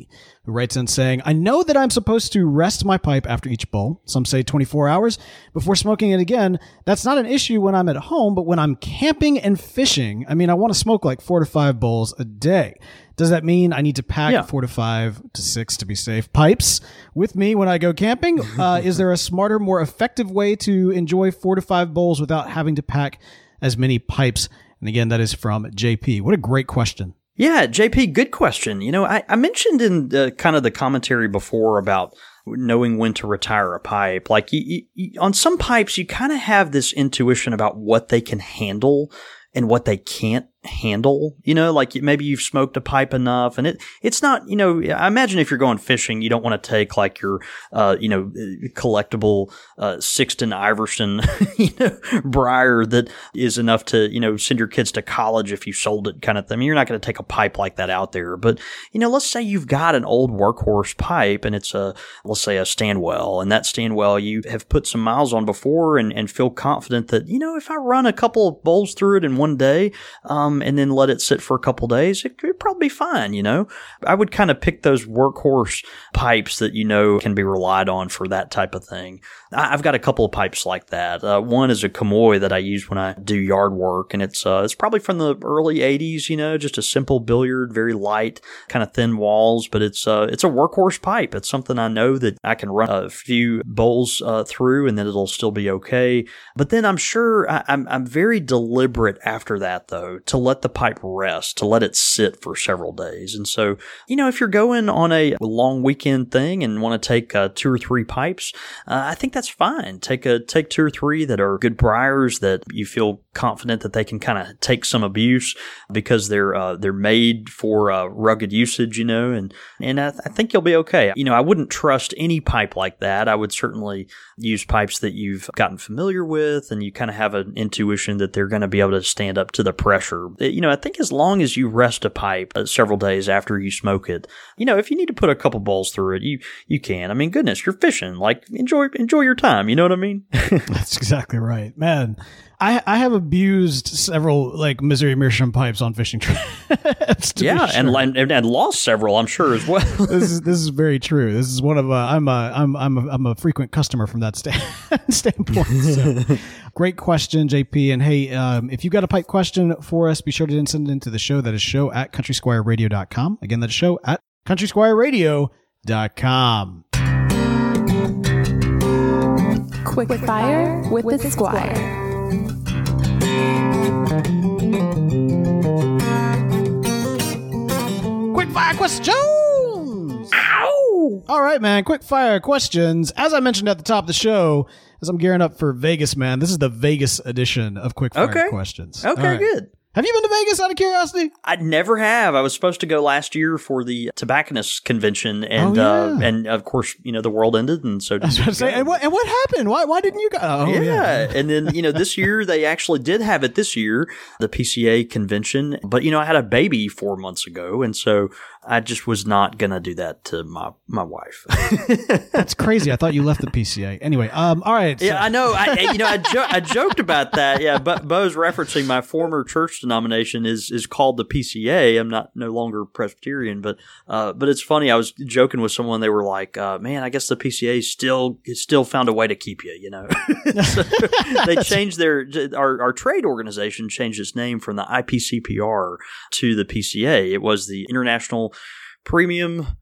who writes in saying, I know that I'm supposed to rest my pipe after each bowl. Some say twenty-four hours before smoking it again. That's not an issue when I'm at home, but when I'm camping and fishing, I mean, I want to smoke like four to five bowls a day. Does that mean I need to pack Yeah. four to five to six to be safe pipes with me when I go camping? Uh, is there a smarter, more effective way to enjoy four to five bowls without having to pack as many pipes? And again, that is from J P. What a great question. Yeah, J P, good question. You know, I, I mentioned in the, kind of the commentary before about knowing when to retire a pipe. Like you, you, on some pipes, you kind of have this intuition about what they can handle and what they can't handle, you know, like maybe you've smoked a pipe enough and it, it's not, you know, I imagine if you're going fishing, you don't want to take like your, uh, you know, collectible, uh, Sixton Iverson, you know, briar that is enough to, you know, send your kids to college if you sold it kind of thing. I mean, you're not going to take a pipe like that out there, but, you know, let's say you've got an old workhorse pipe and it's a, let's say a Stanwell, and that Stanwell you have put some miles on before and, and feel confident that, you know, if I run a couple of bowls through it in one day, um, and then let it sit for a couple days, it could probably be fine, you know? I would kind of pick those workhorse pipes that you know can be relied on for that type of thing. I've got a couple of pipes like that. Uh, one is a Kamoy that I use when I do yard work, and it's uh, it's probably from the early eighties, you know, just a simple billiard, very light, kind of thin walls, but it's uh, it's a workhorse pipe. It's something I know that I can run a few bowls uh, through, and then it'll still be okay. But then I'm sure I, I'm I'm very deliberate after that, though, to let the pipe rest, to let it sit for several days. And so, you know, if you're going on a long weekend thing and want to take uh, two or three pipes, uh, I think that's fine. Take a take two or three that are good briars that you feel confident that they can kind of take some abuse because they're uh, they're made for uh, rugged usage, you know, and and I, th- I think you'll be okay. You know, I wouldn't trust any pipe like that. I would certainly use pipes that you've gotten familiar with and you kind of have an intuition that they're going to be able to stand up to the pressure. You know, I think as long as you rest a pipe uh, several days after you smoke it, you know, if you need to put a couple bowls through it, you you can. I mean, goodness, you're fishing. Like, enjoy enjoy your time. You know what I mean? That's exactly right, man. I I have abused several like Missouri Meerschaum pipes on fishing trips. Yeah, and, and and lost several, I'm sure as well. this is this is very true. This is one of uh, I'm a I'm I'm a, I'm a frequent customer from that sta- standpoint. So. Great question, J P. And hey, um, if you've got a pipe question for us, be sure to send it into the show. That is show at country squire radio dot com. Again, that is show at country squire radio dot com. Quick fire with the Squire. Quick fire questions. Ow! All right, man. Quick fire questions. As I mentioned at the top of the show, as I'm gearing up for Vegas, man, this is the Vegas edition of Quick Fire okay. Questions. Okay, right. good. Have you been to Vegas out of curiosity? I never have. I was supposed to go last year for the tobacconist convention, and oh, yeah. uh, and of course, you know, the world ended, and so. I was about to say, and what, and what happened? Why why didn't you go? Oh, yeah. yeah, and then you know, this year they actually did have it. This year, the P C A convention, but you know, I had a baby four months ago, and so I just was not gonna do that to my my wife. That's crazy. I thought you left the P C A anyway. Um, all right. So. Yeah, I know. I you know, I, jo- I joked about that. Yeah, but Bo's referencing my former church denomination is. is called the P C A. I'm not no longer Presbyterian, but uh, but it's funny. I was joking with someone. They were like, uh, "Man, I guess the P C A still still found a way to keep you." You know, so they changed their our our trade organization changed its name from the I P C P R to the P C A. It was the International Premium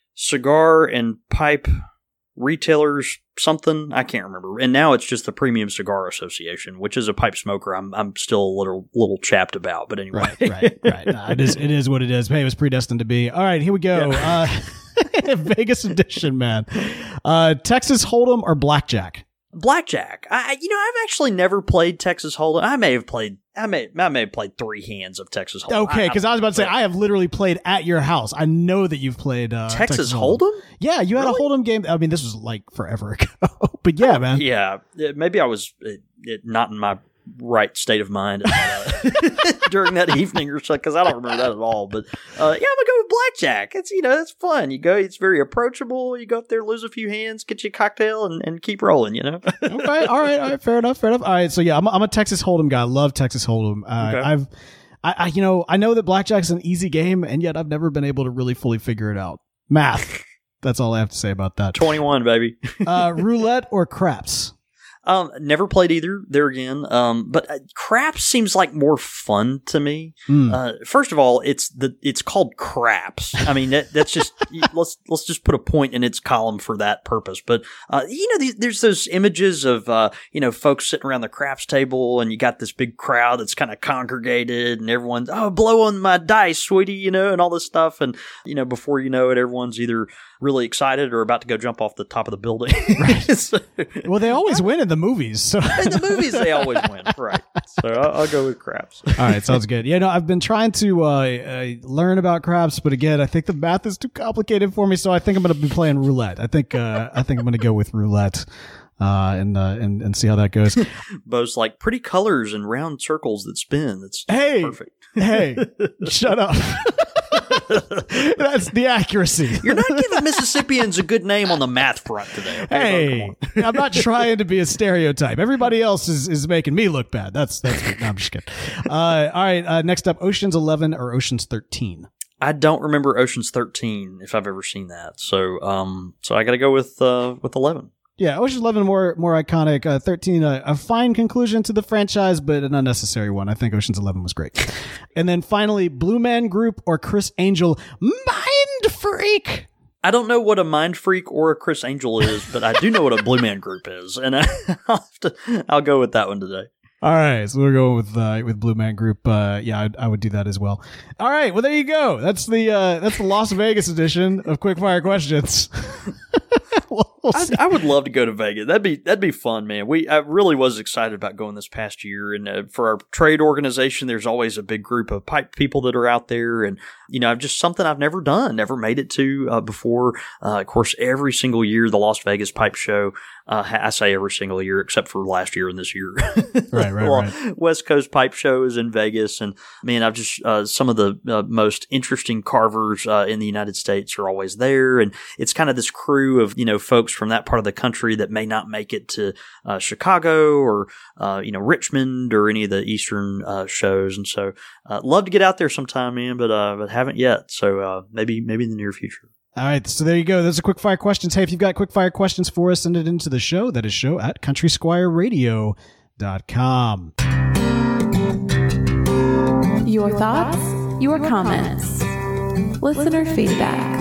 Cigar and Pipe Retailers something, I can't remember, and now it's just the Premium Cigar Association, which is a pipe smoker I'm I'm still a little little chapped about, but anyway. Right, right, right. No, it is it is what it is. Hey, it was predestined to be. All right, here we go. Yeah. Uh, Vegas edition, man. Uh, Texas Hold'em or blackjack? Blackjack. I you know I've actually never played Texas Hold'em. I may have played. I may I may have played three hands of Texas Hold'em. Okay, because I, I was about to say I have literally played at your house. I know that you've played uh, Texas, Texas Hold'em. Hold'em. Yeah, you had really? a Hold'em game. I mean, this was like forever ago, but yeah, man. Yeah, maybe I was uh, not in my right state of mind uh, during that evening or so, because I don't remember that at all. But uh, yeah, I'm gonna go with blackjack. It's you know it's fun. You go, it's very approachable. You go up there, lose a few hands, get you a cocktail, and, and keep rolling. You know. Okay, all right, all right, fair enough, fair enough. All right, so yeah, I'm I'm a Texas Hold'em guy. I love Texas Hold'em. Uh, okay. I've, I, I you know I know that blackjack's an easy game, and yet I've never been able to really fully figure it out. Math. That's all I have to say about that. twenty-one, baby. uh, roulette or craps? Um, never played either there again. Um, but uh, craps seems like more fun to me. Mm. Uh, first of all, it's the, it's called craps. I mean, that, that's just, let's, let's just put a point in its column for that purpose. But, uh, you know, these, there's those images of, uh, you know, folks sitting around the craps table and you got this big crowd that's kind of congregated and everyone's, oh, blow on my dice, sweetie, you know, and all this stuff. And, you know, before you know it, everyone's either really excited or about to go jump off the top of the building. Right. So, well, they always win in the movies. So in the movies, they always win, right? So I'll, I'll go with craps. All right, sounds good. Yeah, no, I've been trying to uh, uh, learn about craps, but again, I think the math is too complicated for me. So I think I'm going to be playing roulette. I think uh, I think I'm going to go with roulette. Uh, and, uh, and and see how that goes. Bo's like pretty colors and round circles that spin. That's hey, perfect. Hey, shut up. That's the accuracy. You're not giving Mississippians a good name on the math front today. Okay? Hey, oh, I'm not trying to be a stereotype. Everybody else is, is making me look bad. That's that's. No, I'm just kidding. Uh, all right. Uh, next up, Ocean's Eleven or Ocean's Thirteen. I don't remember Ocean's Thirteen if I've ever seen that. So um, so I got to go with uh with Eleven. Yeah, Ocean's Eleven more more iconic. Uh, Thirteen, uh, a fine conclusion to the franchise, but an unnecessary one. I think Ocean's Eleven was great. And then finally, Blue Man Group or Criss Angel, Mind Freak. I don't know what a Mind Freak or a Criss Angel is, but I do know what a Blue Man Group is, and I, I'll have to, I'll go with that one today. All right, so we're going with uh, with Blue Man Group. Uh, yeah, I, I would do that as well. All right, well there you go. That's the uh, that's the Las Vegas edition of Quickfire Questions. we'll, we'll I, I would love to go to Vegas. That'd be that'd be fun, man. We I really was excited about going this past year, and uh, for our trade organization, there's always a big group of pipe people that are out there, and you know, just something I've never done, never made it to uh, before. Uh, of course, every single year, the Las Vegas Pipe Show. Uh, I say every single year except for last year and this year. Right, right, well, right. West Coast Pipe Show is in Vegas, and man, I've just uh, some of the uh, most interesting carvers uh, in the United States are always there, and it's kind of this crew of you know folks from that part of the country that may not make it to uh, Chicago or uh, you know Richmond or any of the Eastern uh, shows, and so uh, love to get out there sometime, man, but uh, but haven't yet. So uh, maybe maybe in the near future. All right, so there you go. Those are quick fire questions. Hey, if you've got quick fire questions for us, send it into the show. That is show at country squire radio dot com. Your thoughts, your comments, listener feedback.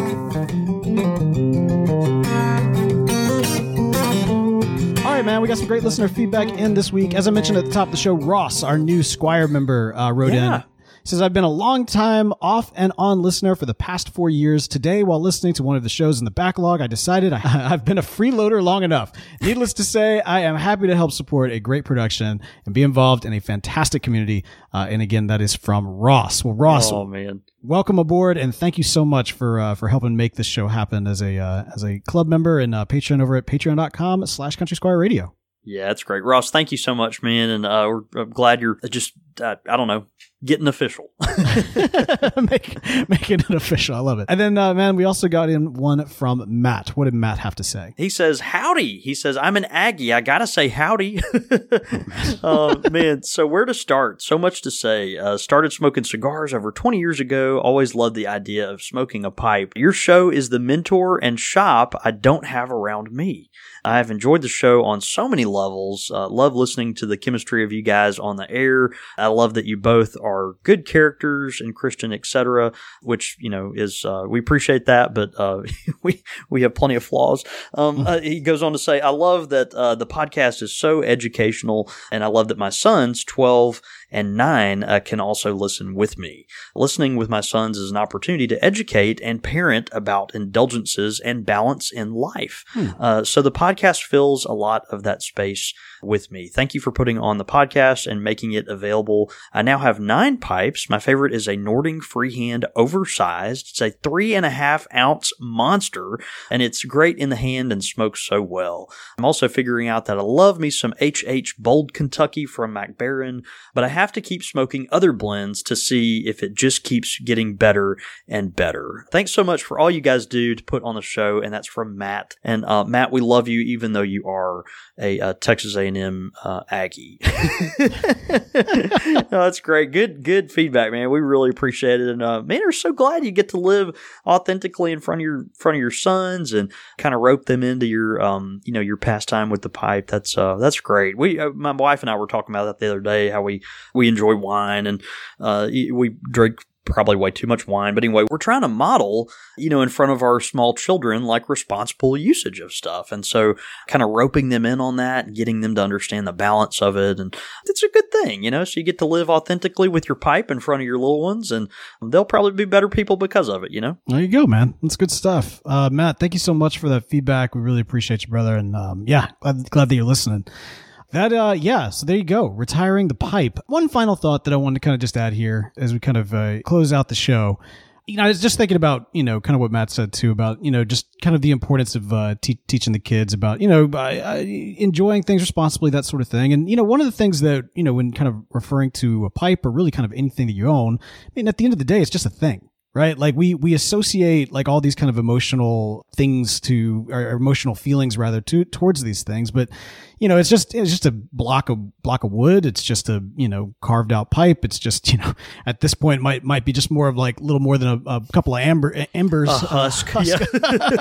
All right, man, we got some great listener feedback in this week. As I mentioned at the top of the show, Ross, our new Squire member, uh, wrote Yeah. in. He says, I've been a long time off and on listener for the past four years. Today, while listening to one of the shows in the backlog, I decided I, I've been a freeloader long enough. Needless to say, I am happy to help support a great production and be involved in a fantastic community. Uh, and again, that is from Ross. Well, Ross, Oh man. welcome aboard, and thank you so much for uh, for helping make this show happen as a uh, as a club member and uh, Patreon over at patreon dot com slash country squire radio. Yeah, that's great. Ross, thank you so much, man. And uh, we're I'm glad you're just, uh, I don't know, getting official. Make, making it official. I love it. And then, uh, man, we also got in one from Matt. What did Matt have to say? He says, howdy. He says, I'm an Aggie. I got to say howdy. uh, man, so where to start? So much to say. Uh, started smoking cigars over twenty years ago. Always loved the idea of smoking a pipe. Your show is the mentor and shop I don't have around me. I have enjoyed the show on so many levels. Uh, love listening to the chemistry of you guys on the air. I love that you both are good characters and Christian, et cetera, which, you know, is, uh, we appreciate that, but, uh, we, we have plenty of flaws. Um, uh, he goes on to say, I love that, uh, the podcast is so educational, and I love that my sons, twelve and nine, uh, can also listen with me. Listening with my sons is an opportunity to educate and parent about indulgences and balance in life. Hmm. Uh, so the podcast fills a lot of that space with me. Thank you for putting on the podcast and making it available. I now have nine pipes. My favorite is a Nording Freehand Oversized. It's a three and a half ounce monster, and it's great in the hand and smokes so well. I'm also figuring out that I love me some H H Bold Kentucky from MacBaron, but I have have to keep smoking other blends to see if it just keeps getting better and better. Thanks so much for all you guys do to put on the show, and that's from Matt. And uh, Matt, we love you even though you are a, a Texas A and M uh, Aggie. Oh, that's great. Good, good feedback, man. We really appreciate it. And uh, man, we're so glad you get to live authentically in front of your front of your sons and kind of rope them into your um you know your pastime with the pipe. That's uh that's great. We uh, my wife and I were talking about that the other day, how we we enjoy wine and uh we drink probably way too much wine. But anyway, we're trying to model, you know, in front of our small children, like responsible usage of stuff. And so kind of roping them in on that and getting them to understand the balance of it. And it's a good thing, you know, so you get to live authentically with your pipe in front of your little ones, and they'll probably be better people because of it, you know? There you go, man. That's good stuff. Uh, Matt, thank you so much for that feedback. We really appreciate you, brother. And um, yeah, glad, glad that you're listening. That, uh, yeah, so there you go. Retiring the pipe. One final thought that I wanted to kind of just add here as we kind of uh, close out the show. You know, I was just thinking about, you know, kind of what Matt said too about, you know, just kind of the importance of uh, te- teaching the kids about, you know, uh, enjoying things responsibly, that sort of thing. And, you know, one of the things that, you know, when kind of referring to a pipe or really kind of anything that you own, I mean, at the end of the day, it's just a thing. Right? Like we, we associate like all these kind of emotional things to, or emotional feelings rather to, towards these things. But, you know, it's just, it's just a block of, block of wood. It's just a, you know, carved out pipe. It's just, you know, at this point might, might be just more of like a little more than a, a couple of amber embers. A husk. Uh, husk.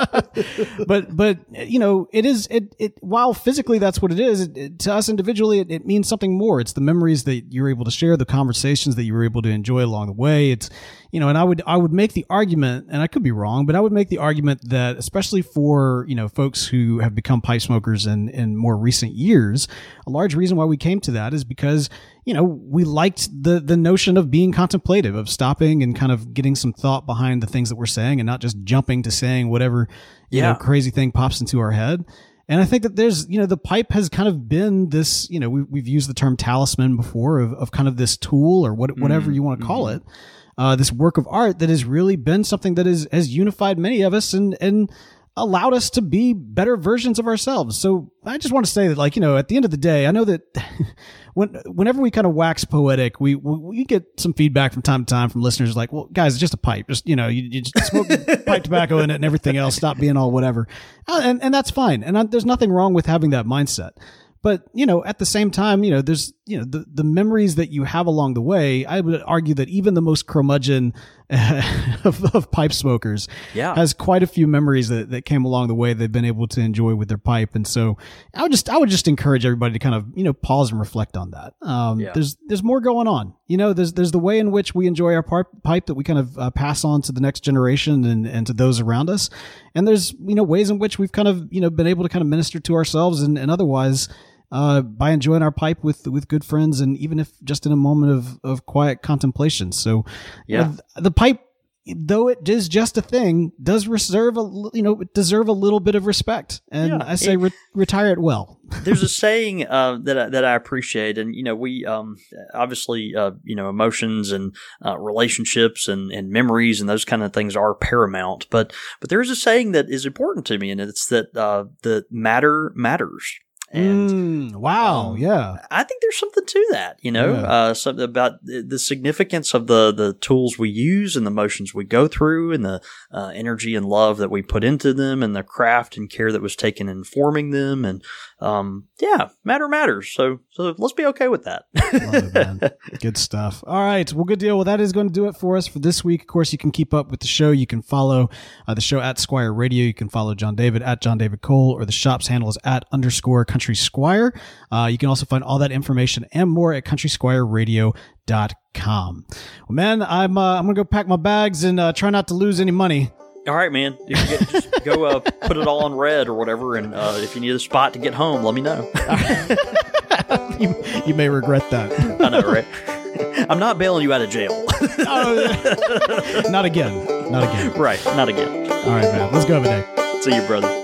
Yeah. but, but, you know, it is, it, it, while physically that's what it is, it, it, to us individually, it, it means something more. It's the memories that you're able to share, the conversations that you were able to enjoy along the way. It's, you know, and I would, I would make the argument, and I could be wrong, but I would make the argument that especially for, you know, folks who have become pipe smokers in, in more recent years, a large reason why we came to that is because, you know, we liked the, the notion of being contemplative, of stopping and kind of getting some thought behind the things that we're saying and not just jumping to saying whatever, you yeah. know, crazy thing pops into our head. And I think that there's, you know, the pipe has kind of been this, you know, we, we've used the term talisman before of, of kind of this tool or what, whatever mm-hmm. you want to call it. Uh, this work of art that has really been something that is, has unified many of us and, and allowed us to be better versions of ourselves. So I just want to say that, like, you know, at the end of the day, I know that when, whenever we kind of wax poetic, we, we, we get some feedback from time to time from listeners like, well, guys, it's just a pipe. Just, you know, you, you just smoke pipe tobacco in it and everything else. Stop being all whatever. Uh, and, and that's fine. And I, there's nothing wrong with having that mindset. But, you know, at the same time, you know, there's, you know, the, the memories that you have along the way, I would argue that even the most curmudgeon uh, of, of pipe smokers yeah. has quite a few memories that, that came along the way they've been able to enjoy with their pipe. And so I would just, I would just encourage everybody to kind of, you know, pause and reflect on that. Um, yeah. there's, there's more going on. You know, there's, there's the way in which we enjoy our par- pipe that we kind of uh, pass on to the next generation and, and to those around us. And there's, you know, ways in which we've kind of, you know, been able to kind of minister to ourselves and, and otherwise, Uh, by enjoying our pipe with, with good friends and even if just in a moment of, of quiet contemplation. So yeah, you know, the pipe, though it is just a thing, does reserve a, you know, deserve a little bit of respect. And yeah, I say it, re- retire it well. There's a saying, uh, that, I, that I appreciate. And, you know, we, um, obviously, uh, you know, emotions and, uh, relationships and, and memories and those kind of things are paramount. But, but there is a saying that is important to me, and it's that, uh, the matter matters. And mm, wow, um, yeah, I think there's something to that, you know, yeah. uh, something about the significance of the, the tools we use and the motions we go through and the uh, energy and love that we put into them and the craft and care that was taken in forming them. And um, yeah, matter matters. So, so let's be okay with that. Love it, man. Good stuff. All right. Well, good deal. Well, that is going to do it for us for this week. Of course, you can keep up with the show. You can follow uh, the show at Squire Radio. You can follow John David at John David Cole, or the shop's handle is at underscore Country Squire. Uh, you can also find all that information and more at country squire radio dot com. Well, man, I'm, uh, I'm going to go pack my bags and uh, try not to lose any money. All right, man. You can get, just go uh, put it all on red or whatever, and uh, if you need a spot to get home, let me know. you, you may regret that. I know, right? I'm not bailing you out of jail. oh, not again. Not again. Right. Not again. All right, man. Let's go have a day. See you, brother.